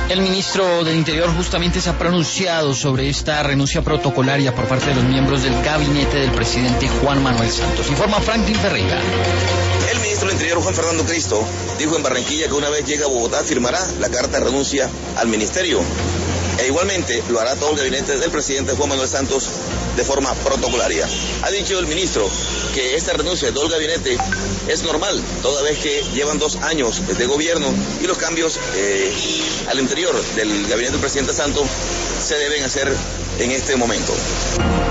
El ministro del Interior justamente se ha pronunciado sobre esta renuncia protocolaria por parte de los miembros del gabinete del presidente Juan Manuel Santos. Informa Franklin Ferreira. El ministro del Interior, Juan Fernando Cristo, dijo en Barranquilla que una vez llegue a Bogotá firmará la carta de renuncia al ministerio. E igualmente lo hará todo el gabinete del presidente Juan Manuel Santos de forma protocolaria. Ha dicho el ministro que esta renuncia de todo el gabinete es normal, toda vez que llevan 2 años de gobierno y los cambios al interior del gabinete del presidente Santos se deben hacer en este momento.